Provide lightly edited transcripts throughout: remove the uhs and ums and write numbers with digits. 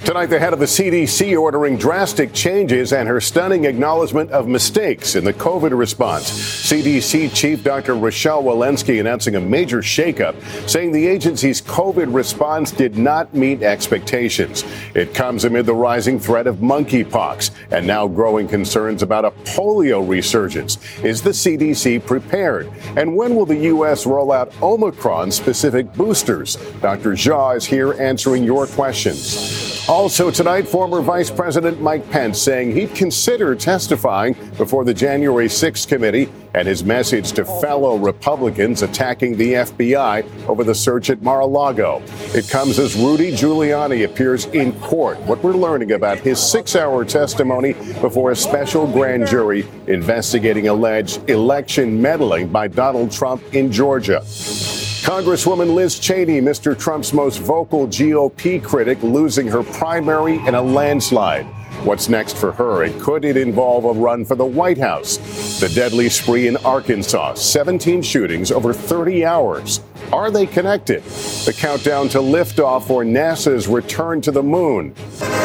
Tonight, the head of the CDC ordering drastic changes and her stunning acknowledgement of mistakes in the COVID response. CDC Chief Dr. Rochelle Walensky announcing a major shakeup, saying the agency's COVID response did not meet expectations. It comes amid the rising threat of monkeypox and now growing concerns about a polio resurgence. Is the CDC prepared? And when will the U.S. roll out Omicron-specific boosters? Dr. Jha is here answering your questions. Also tonight, former Vice President Mike Pence saying he'd consider testifying before the January 6th committee and his message to fellow Republicans attacking the FBI over the search at Mar-a-Lago. It comes as Rudy Giuliani appears in court. What we're learning about his 6-hour testimony before a special grand jury investigating alleged election meddling by Donald Trump in Georgia. Congresswoman Liz Cheney, Mr. Trump's most vocal GOP critic, losing her primary in a landslide. What's next for her? And could it involve a run for the White House? The deadly spree in Arkansas, 17 shootings over 30 hours. Are they connected? The countdown to liftoff for NASA's return to the moon.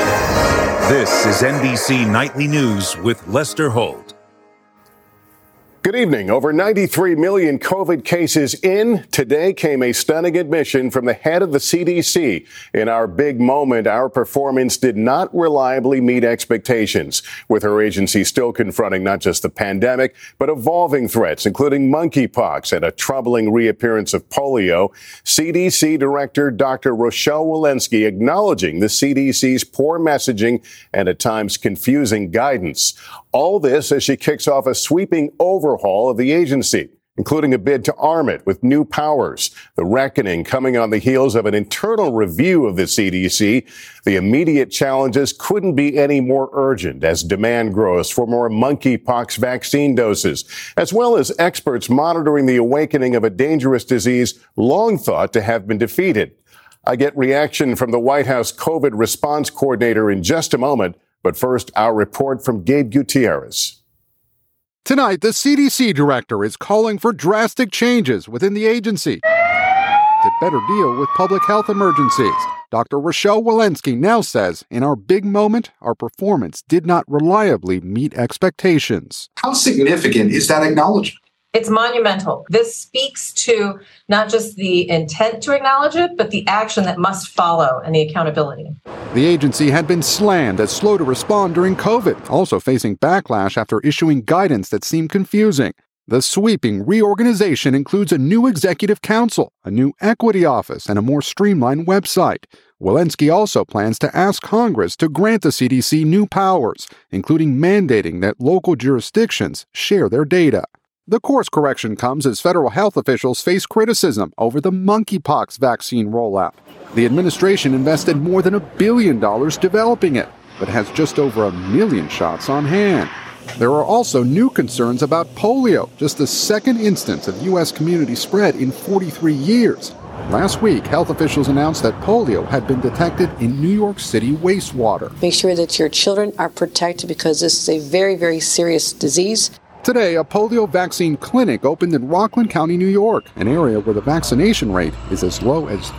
This is NBC Nightly News with Lester Holt. Good evening. Over 93 million COVID cases in. Today came a stunning admission from the head of the CDC. In our big moment, our performance did not reliably meet expectations, with her agency still confronting not just the pandemic, but evolving threats, including monkeypox and a troubling reappearance of polio. CDC Director Dr. Rochelle Walensky acknowledging the CDC's poor messaging and at times confusing guidance. All this as she kicks off a sweeping overhaul of the agency, including a bid to arm it with new powers. The reckoning coming on the heels of an internal review of the CDC. The immediate challenges couldn't be any more urgent as demand grows for more monkeypox vaccine doses, as well as experts monitoring the awakening of a dangerous disease long thought to have been defeated. I get reaction from the White House COVID response coordinator in just a moment. But first, our report from Gabe Gutierrez. Tonight, the CDC director is calling for drastic changes within the agency to better deal with public health emergencies. Dr. Rochelle Walensky now says, in our big moment, our performance did not reliably meet expectations. How significant is that acknowledgement? It's monumental. This speaks to not just the intent to acknowledge it, but the action that must follow and the accountability. The agency had been slammed as slow to respond during COVID, also facing backlash after issuing guidance that seemed confusing. The sweeping reorganization includes a new executive council, a new equity office, and a more streamlined website. Walensky also plans to ask Congress to grant the CDC new powers, including mandating that local jurisdictions share their data. The course correction comes as federal health officials face criticism over the monkeypox vaccine rollout. The administration invested more than $1 billion developing it, but has just over 1 million shots on hand. There are also new concerns about polio, just the second instance of U.S. community spread in 43 years. Last week, health officials announced that polio had been detected in New York City wastewater. Make sure that your children are protected because this is a very, very serious disease. Today, a polio vaccine clinic opened in Rockland County, New York, an area where the vaccination rate is as low as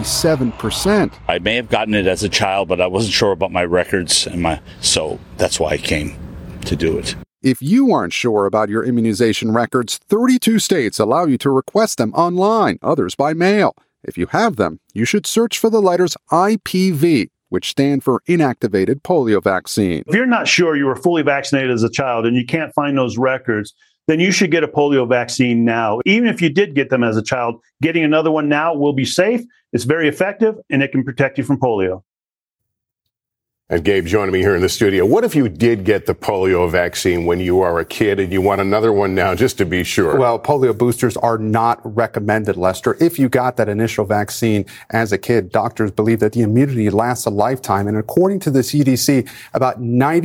37%. I may have gotten it as a child, but I wasn't sure about my records, so that's why I came to do it. If you aren't sure about your immunization records, 32 states allow you to request them online, others by mail. If you have them, you should search for the letters IPV, which stand for inactivated polio vaccine. If you're not sure you were fully vaccinated as a child and you can't find those records, then you should get a polio vaccine now. Even if you did get them as a child, getting another one now will be safe, it's very effective, and it can protect you from polio. And Gabe joining me here in the studio. What if you did get the polio vaccine when you are a kid and you want another one now just to be sure? Well, polio boosters are not recommended, Lester. If you got that initial vaccine as a kid, doctors believe that the immunity lasts a lifetime. And according to the CDC, about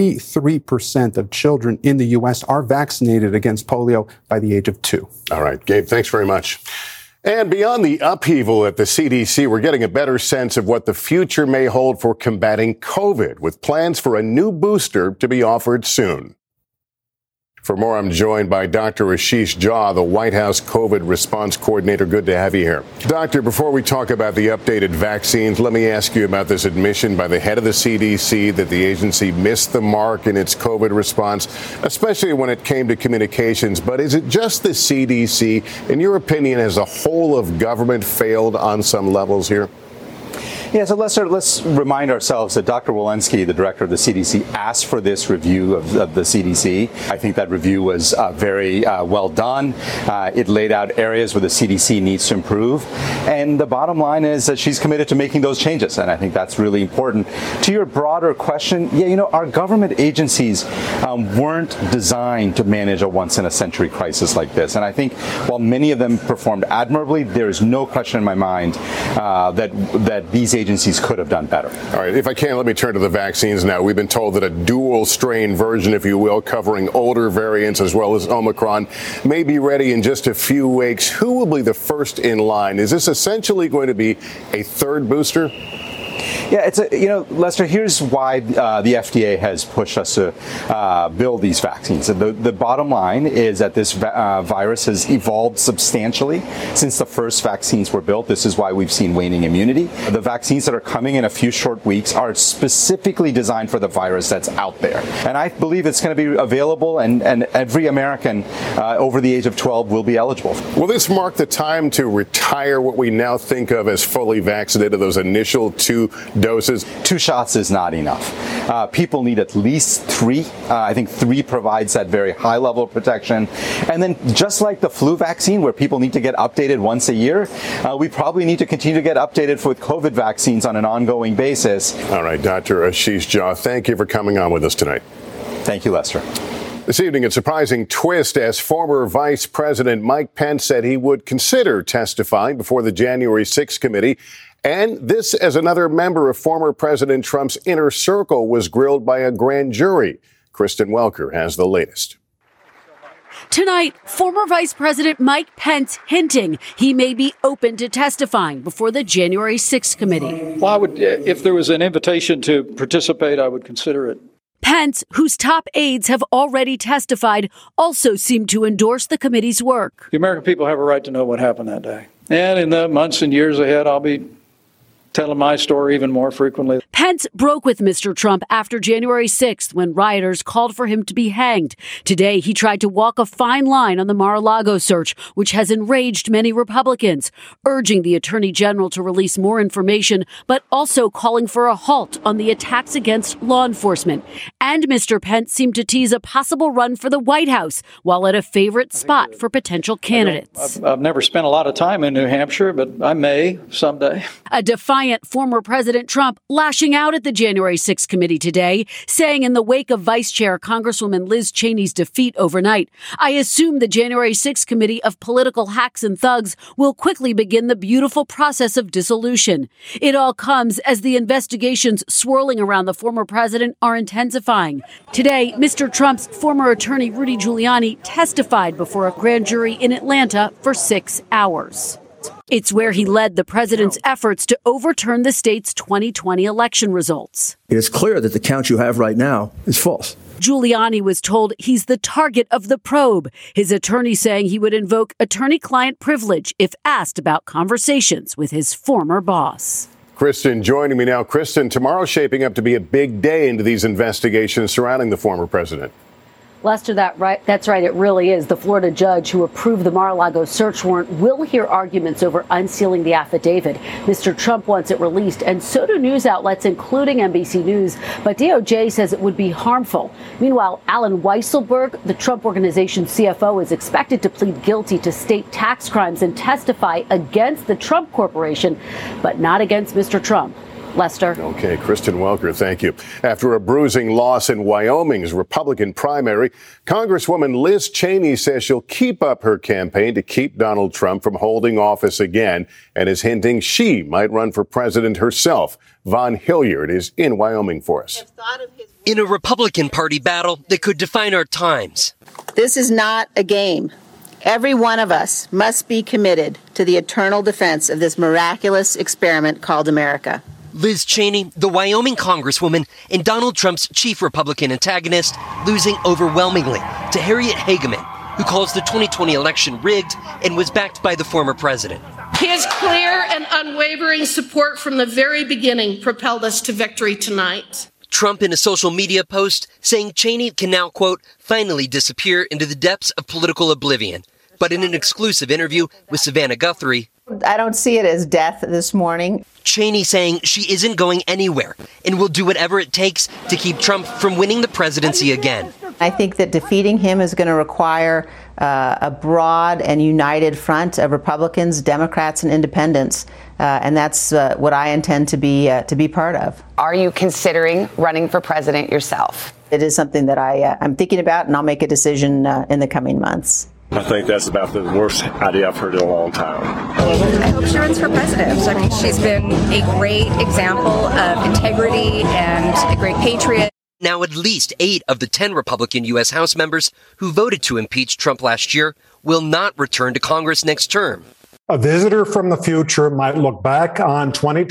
93% of children in the U.S. are vaccinated against polio by the age of 2. All right, Gabe, thanks very much. And beyond the upheaval at the CDC, we're getting a better sense of what the future may hold for combating COVID, with plans for a new booster to be offered soon. For more, I'm joined by Dr. Ashish Jha, the White House COVID response coordinator. Good to have you here. Doctor, before we talk about the updated vaccines, let me ask you about this admission by the head of the CDC that the agency missed the mark in its COVID response, especially when it came to communications. But is it just the CDC? In your opinion, has the whole of government failed on some levels here? Yeah, so let's remind ourselves that Dr. Walensky, the director of the CDC, asked for this review of the CDC. I think that review was very well done. It laid out areas where the CDC needs to improve. And the bottom line is that she's committed to making those changes. And I think that's really important. To your broader question, our government agencies weren't designed to manage a once-in-a-century crisis like this. And I think while many of them performed admirably, there is no question in my mind that these agencies could have done better. All right, if I can, let me turn to the vaccines now. We've been told that a dual strain version, if you will, covering older variants as well as Omicron, may be ready in just a few weeks. Who will be the first in line? Is this essentially going to be a third booster? Yeah, Lester, here's why the FDA has pushed us to build these vaccines. The bottom line is that this virus has evolved substantially since the first vaccines were built. This is why we've seen waning immunity. The vaccines that are coming in a few short weeks are specifically designed for the virus that's out there. And I believe it's going to be available, and every American over the age of 12 will be eligible. Will this mark the time to retire what we now think of as fully vaccinated, those initial 2 doses? 2 shots is not enough. People need at least 3. I think 3 provides that very high level of protection. And then just like the flu vaccine, where people need to get updated once a year, we probably need to continue to get updated with COVID vaccines on an ongoing basis. All right, Dr. Ashish Jha, thank you for coming on with us tonight. Thank you, Lester. This evening, a surprising twist as former Vice President Mike Pence said he would consider testifying before the January 6th committee. And this as another member of former President Trump's inner circle was grilled by a grand jury. Kristen Welker has the latest. Tonight, former Vice President Mike Pence hinting he may be open to testifying before the January 6th committee. Well, if there was an invitation to participate, I would consider it. Pence, whose top aides have already testified, also seemed to endorse the committee's work. The American people have a right to know what happened that day. And in the months and years ahead, I'll be telling my story even more frequently. Pence broke with Mr. Trump after January 6th when rioters called for him to be hanged. Today, he tried to walk a fine line on the Mar-a-Lago search, which has enraged many Republicans, urging the Attorney General to release more information, but also calling for a halt on the attacks against law enforcement. And Mr. Pence seemed to tease a possible run for the White House, while at a favorite spot for potential candidates. I've never spent a lot of time in New Hampshire, but I may someday. A defiant former President Trump lashing out at the January 6th committee today, saying in the wake of Vice Chair Congresswoman Liz Cheney's defeat overnight, "I assume the January 6th committee of political hacks and thugs will quickly begin the beautiful process of dissolution. It all comes as the investigations swirling around the former president are intensifying. Today, Mr. Trump's former attorney Rudy Giuliani testified before a grand jury in Atlanta for 6 hours. It's where he led the president's efforts to overturn the state's 2020 election results. It is clear that the count you have right now is false. Giuliani was told he's the target of the probe, his attorney saying he would invoke attorney-client privilege if asked about conversations with his former boss. Kristen joining me now. Kristen, tomorrow's shaping up to be a big day into these investigations surrounding the former president. Lester, that's right. It really is. The Florida judge who approved the Mar-a-Lago search warrant will hear arguments over unsealing the affidavit. Mr. Trump wants it released, and so do news outlets, including NBC News. But DOJ says it would be harmful. Meanwhile, Alan Weisselberg, the Trump Organization's CFO, is expected to plead guilty to state tax crimes and testify against the Trump Corporation, but not against Mr. Trump. Lester. Okay, Kristen Welker, thank you. After a bruising loss in Wyoming's Republican primary, Congresswoman Liz Cheney says she'll keep up her campaign to keep Donald Trump from holding office again and is hinting she might run for president herself. Von Hilliard is in Wyoming for us. In a Republican Party battle that could define our times. This is not a game. Every one of us must be committed to the eternal defense of this miraculous experiment called America. Liz Cheney, the Wyoming congresswoman and Donald Trump's chief Republican antagonist, losing overwhelmingly to Harriet Hageman, who calls the 2020 election rigged and was backed by the former president. His clear and unwavering support from the very beginning propelled us to victory tonight. Trump in a social media post saying Cheney can now, quote, finally disappear into the depths of political oblivion. But in an exclusive interview with Savannah Guthrie, I don't see it as death this morning. Cheney saying she isn't going anywhere and will do whatever it takes to keep Trump from winning the presidency again. I think that defeating him is going to require a broad and united front of Republicans, Democrats, and independents. And that's what I intend to be part of. Are you considering running for president yourself? It is something that I'm thinking about, and I'll make a decision in the coming months. I think that's about the worst idea I've heard in a long time. I hope she runs for president. I mean, she's been a great example of integrity and a great patriot. Now, at least 8 of the 10 Republican U.S. House members who voted to impeach Trump last year will not return to Congress next term. A visitor from the future might look back on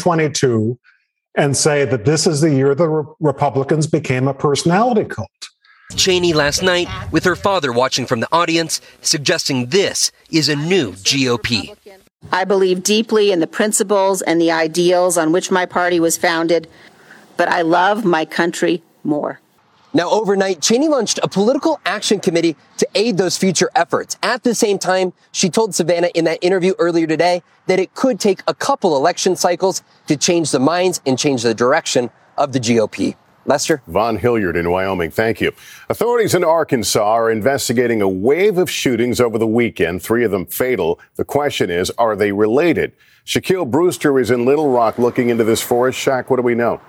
2022 and say that this is the year the Republicans became a personality cult. Cheney last night, with her father watching from the audience, suggesting this is a new GOP. I believe deeply in the principles and the ideals on which my party was founded, but I love my country more. Now, overnight, Cheney launched a political action committee to aid those future efforts. At the same time, she told Savannah in that interview earlier today that it could take a couple election cycles to change the minds and change the direction of the GOP. Lester? Von Hilliard in Wyoming, thank you. Authorities in Arkansas are investigating a wave of shootings over the weekend, 3 of them fatal. The question is, are they related? Shaquille Brewster is in Little Rock looking into this for us. Shaq, what do we know?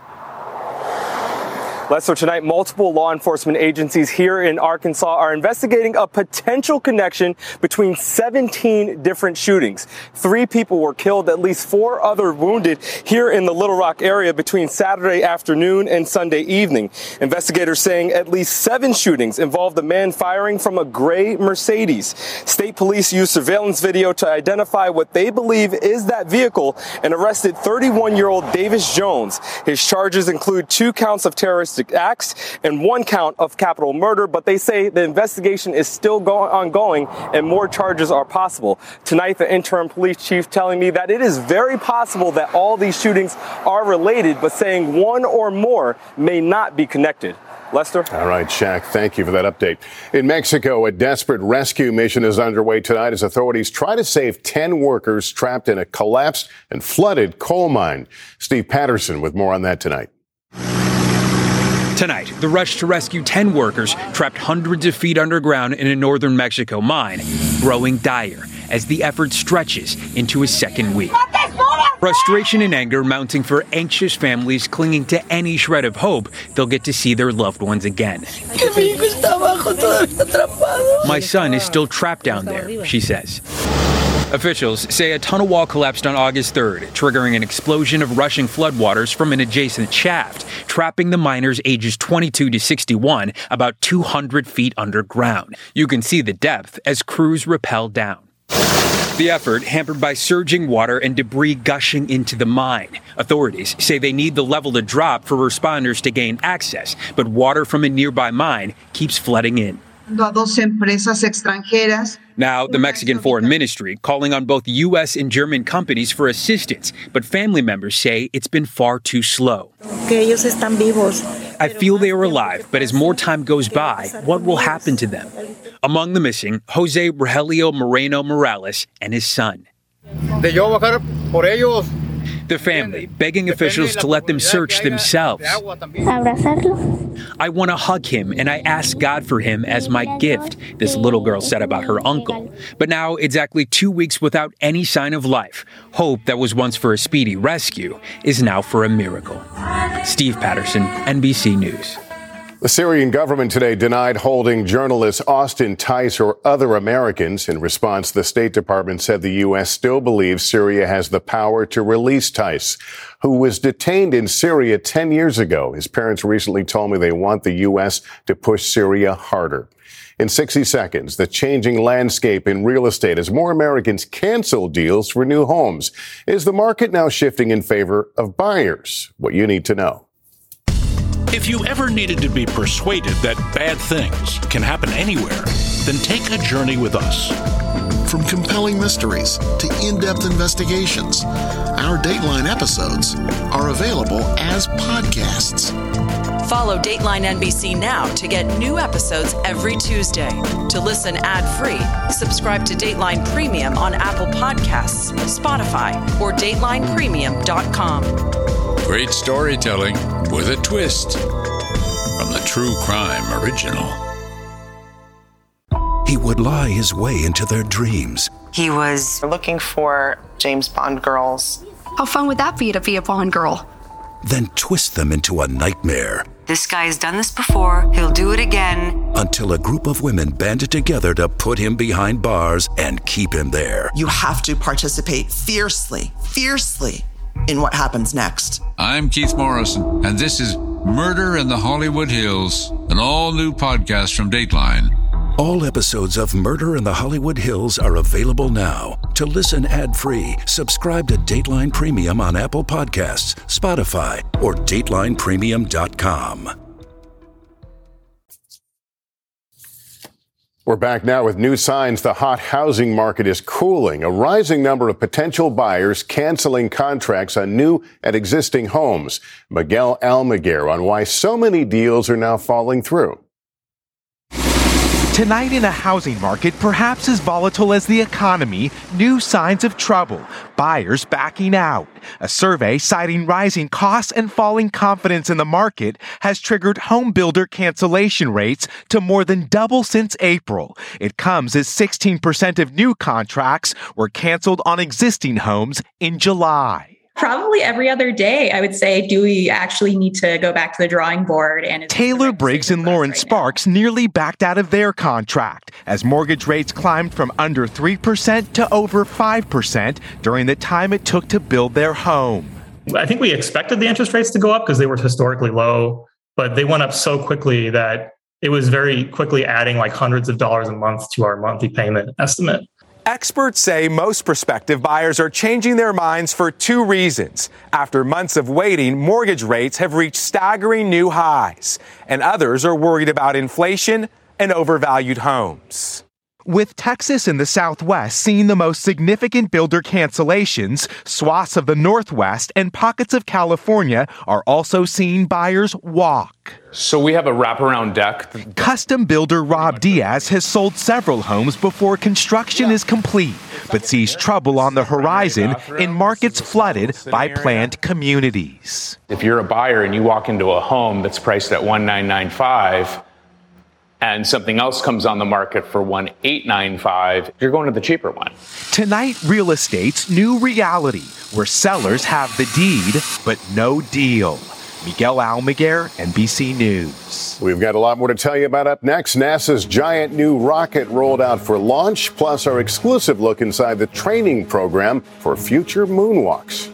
Lester, tonight, multiple law enforcement agencies here in Arkansas are investigating a potential connection between 17 different shootings. 3 people were killed, at least 4 others wounded here in the Little Rock area between Saturday afternoon and Sunday evening. Investigators saying at least 7 shootings involved a man firing from a gray Mercedes. State police used surveillance video to identify what they believe is that vehicle and arrested 31-year-old Davis Jones. His charges include 2 counts of terroristic acts and 1 count of capital murder, but they say the investigation is still ongoing and more charges are possible. Tonight, the interim police chief telling me that it is very possible that all these shootings are related, but saying 1 or more may not be connected. Lester? All right, Shaq, thank you for that update. In Mexico, a desperate rescue mission is underway tonight as authorities try to save 10 workers trapped in a collapsed and flooded coal mine. Steve Patterson with more on that tonight. Tonight, the rush to rescue 10 workers trapped hundreds of feet underground in a northern Mexico mine, growing dire as the effort stretches into a second week. Frustration and anger mounting for anxious families clinging to any shred of hope they'll get to see their loved ones again. My son is still trapped down there, she says. Officials say a tunnel wall collapsed on August 3rd, triggering an explosion of rushing floodwaters from an adjacent shaft, trapping the miners ages 22 to 61 about 200 feet underground. You can see the depth as crews rappel down. The effort hampered by surging water and debris gushing into the mine. Authorities say they need the level to drop for responders to gain access, but water from a nearby mine keeps flooding in. Now, the Mexican Foreign Ministry calling on both U.S. and German companies for assistance, but family members say it's been far too slow. I feel they are alive, but as more time goes by, what will happen to them? Among the missing, Jose Rogelio Moreno Morales and his son. The family begging officials to let them search themselves. I want to hug him and I ask God for him as my gift, this little girl said about her uncle. But now, exactly 2 weeks without any sign of life, hope that was once for a speedy rescue is now for a miracle. Steve Patterson, NBC News. The Syrian government today denied holding journalist Austin Tice or other Americans. In response, the State Department said the U.S. still believes Syria has the power to release Tice, who was detained in Syria 10 years ago. His parents recently told me they want the U.S. to push Syria harder. In 60 seconds, the changing landscape in real estate as more Americans cancel deals for new homes. Is the market now shifting in favor of buyers? What you need to know. If you ever needed to be persuaded that bad things can happen anywhere, then take a journey with us. From compelling mysteries to in-depth investigations, our Dateline episodes are available as podcasts. Follow Dateline NBC now to get new episodes every Tuesday. To listen ad-free, subscribe to Dateline Premium on Apple Podcasts, Spotify, or DatelinePremium.com. Great storytelling with a twist from the True Crime Original. He would lie his way into their dreams. He was looking for James Bond girls. How fun would that be to be a Bond girl? Then twist them into a nightmare. This guy has done this before. He'll do it again. Until a group of women banded together to put him behind bars and keep him there. You have to participate fiercely in what happens next. I'm Keith Morrison, and this is Murder in the Hollywood Hills, an all-new podcast from Dateline. All episodes of Murder in the Hollywood Hills are available now. To listen ad-free, subscribe to Dateline Premium on Apple Podcasts, Spotify, or DatelinePremium.com. We're back now with new signs the hot housing market is cooling. A rising number of potential buyers canceling contracts on new and existing homes. Miguel Almaguer on why so many deals are now falling through. Tonight in a housing market perhaps as volatile as the economy, new signs of trouble, buyers backing out. A survey citing rising costs and falling confidence in the market has triggered home builder cancellation rates to more than double since April. It comes as 16% of new contracts were canceled on existing homes in July. Probably every other day, I would say, do we actually need to go back to the drawing board? And Taylor Briggs and Lauren Sparks nearly backed out of their contract as mortgage rates climbed from under 3% to over 5% during the time it took to build their home. I think we expected the interest rates to go up because they were historically low, but they went up so quickly that it was very quickly adding like hundreds of dollars a month to our monthly payment estimate. Experts say most prospective buyers are changing their minds for two reasons. After months of waiting, mortgage rates have reached staggering new highs, and others are worried about inflation and overvalued homes. With Texas and the Southwest seeing the most significant builder cancellations, swaths of the Northwest and pockets of California are also seeing buyers walk. So we have a wraparound deck. Custom builder Rob Diaz has sold several homes before construction is complete, but sees trouble on the horizon in markets flooded by planned communities. If you're a buyer and you walk into a home that's priced at $1,995, and something else comes on the market for $1,895, you're going to the cheaper one. Tonight, real estate's new reality, where sellers have the deed, but no deal. Miguel Almaguer, NBC News. We've got a lot more to tell you about up next. NASA's giant new rocket rolled out for launch, plus our exclusive look inside the training program for future moonwalks.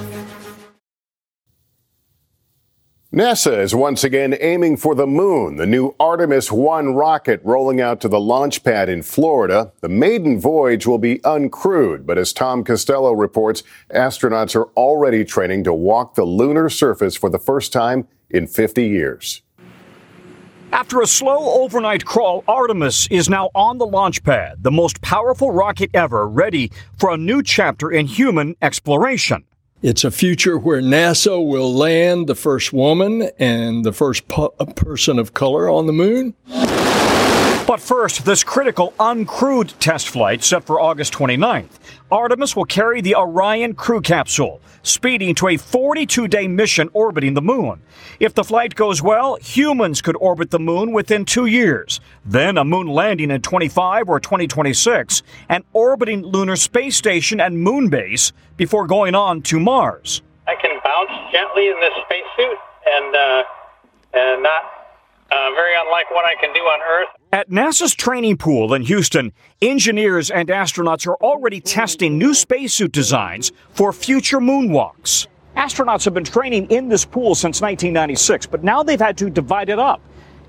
NASA is once again aiming for the moon. The new Artemis 1 rocket rolling out to the launch pad in Florida. The maiden voyage will be uncrewed, but as Tom Costello reports, astronauts are already training to walk the lunar surface for the first time in 50 years. After a slow overnight crawl, Artemis is now on the launch pad, the most powerful rocket ever, ready for a new chapter in human exploration. It's a future where NASA will land the first woman and the first person of color on the moon. But first, this critical uncrewed test flight set for August 29th. Artemis will carry the Orion crew capsule, speeding to a 42-day mission orbiting the moon. If the flight goes well, humans could orbit the moon within 2 years. Then a moon landing in 25 or 2026, an orbiting lunar space station and moon base before going on to Mars. I can bounce gently in this spacesuit and not very unlike what I can do on Earth. At NASA's training pool in Houston, engineers and astronauts are already testing new spacesuit designs for future moonwalks. Astronauts have been training in this pool since 1996, but now they've had to divide it up.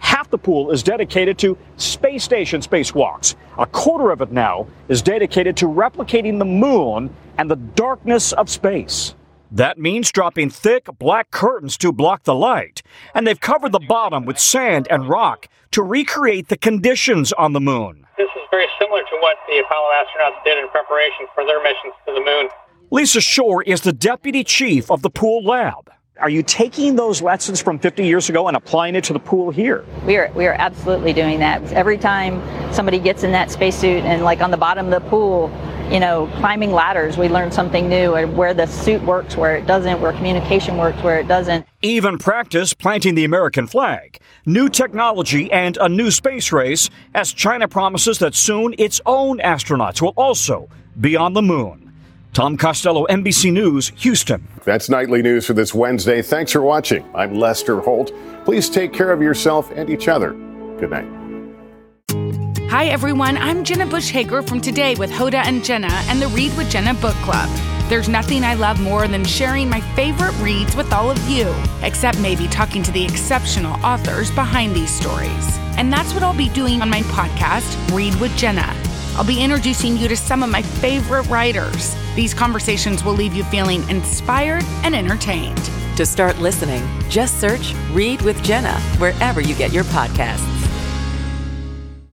Half the pool is dedicated to space station spacewalks. A quarter of it now is dedicated to replicating the moon and the darkness of space. That means dropping thick black curtains to block the light. And they've covered the bottom with sand and rock to recreate the conditions on the moon. This is very similar to what the Apollo astronauts did in preparation for their missions to the moon. Lisa Shore is the deputy chief of the pool lab. Are you taking those lessons from 50 years ago and applying it to the pool here? We are absolutely doing that. Every time somebody gets in that spacesuit and like on the bottom of the pool, climbing ladders, we learn something new, and where the suit works, where it doesn't, where communication works, where it doesn't. Even practice planting the American flag, new technology, and a new space race as China promises that soon its own astronauts will also be on the moon. Tom Costello, NBC News, Houston. That's Nightly News for this Wednesday. Thanks for watching. I'm Lester Holt. Please take care of yourself and each other. Good night. Hi, everyone. I'm Jenna Bush Hager from Today with Hoda and Jenna and the Read with Jenna book club. There's nothing I love more than sharing my favorite reads with all of you, except maybe talking to the exceptional authors behind these stories. And that's what I'll be doing on my podcast, Read with Jenna. I'll be introducing you to some of my favorite writers. These conversations will leave you feeling inspired and entertained. To start listening, just search Read with Jenna wherever you get your podcasts.